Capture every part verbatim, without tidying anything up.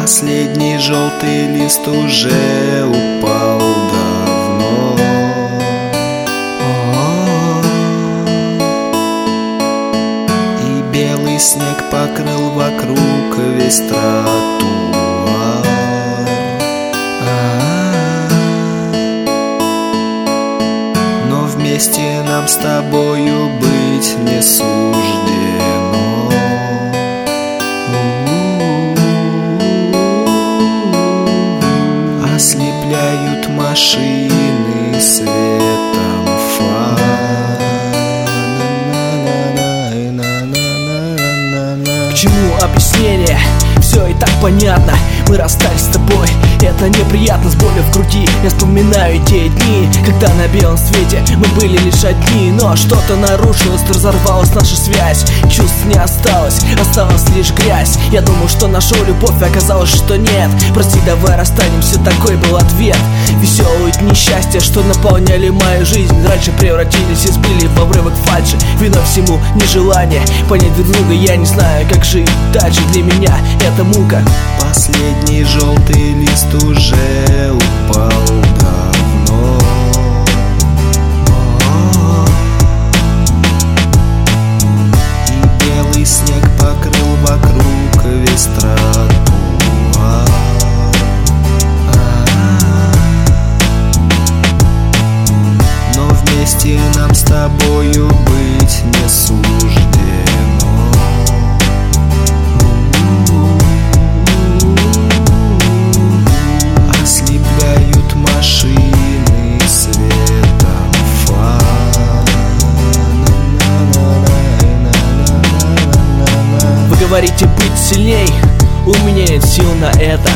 Последний желтый лист уже упал давно. И белый снег покрыл вокруг весь тротуар. Но вместе нам с тобою быть не суждено. Ослепляют машины светом фар. К чему объяснение? Все и так понятно. Мы расстались с тобой, это неприятно, с болью в груди. Я вспоминаю те дни, когда на белом свете мы были лишь одни. Но что-то нарушилось, разорвалась наша связь. Чувств не осталось, осталась лишь грязь. Я думал, что нашел любовь, оказалось, что нет. Прости, давай расстанемся, такой был ответ. Веселые дни счастья, что наполняли мою жизнь, раньше превратились и сбили в обрывок фальши. Виной всему нежелание понять друг друга. Я не знаю, как жить дальше, для меня это мука. Последний желтый лист уже упал давно. И белый снег покрыл вокруг весь тротуар. Но вместе нам с тобою быть не суждено. Говорите быть сильней, у меня нет сил на это.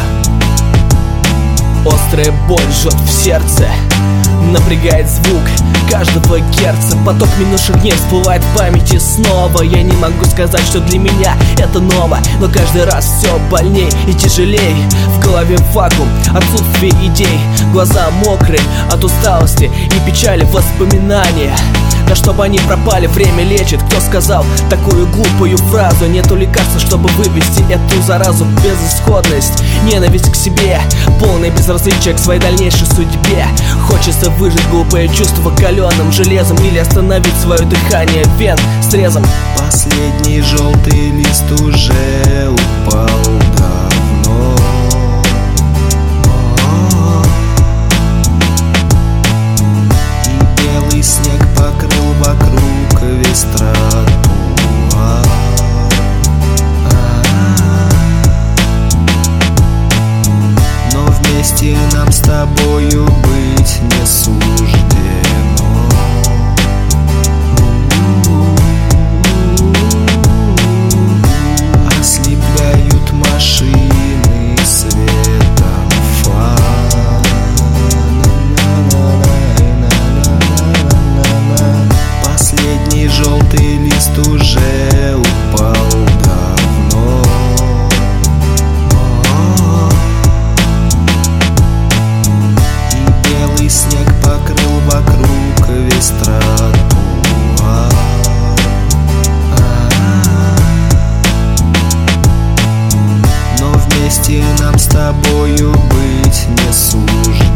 Острая боль жжет в сердце, напрягает звук каждого герца. Поток минувших дней всплывает в памяти снова. Я не могу сказать, что для меня это ново, но каждый раз все больней и тяжелей. В голове вакуум, отсутствие идей, глаза мокрые от усталости и печали воспоминания. Да чтобы они пропали, время лечит. Кто сказал такую глупую фразу? Нету лекарства, чтобы вывести эту заразу. Безысходность, ненависть к себе, полное безразличие к своей дальнейшей судьбе. Хочется выжить глупое чувство каленым железом или остановить свое дыхание вен срезом. Последний желтый лист уже упал давно. И белый снег покрыл вокруг весь тротуар. Но вместе нам с тобою быть не суждено. Ослепляют машины светом фар. Последний желтый лист уже упал давно. И белый снег покрыл вокруг весь тротуар. Но вместе нам с тобою быть не суждено.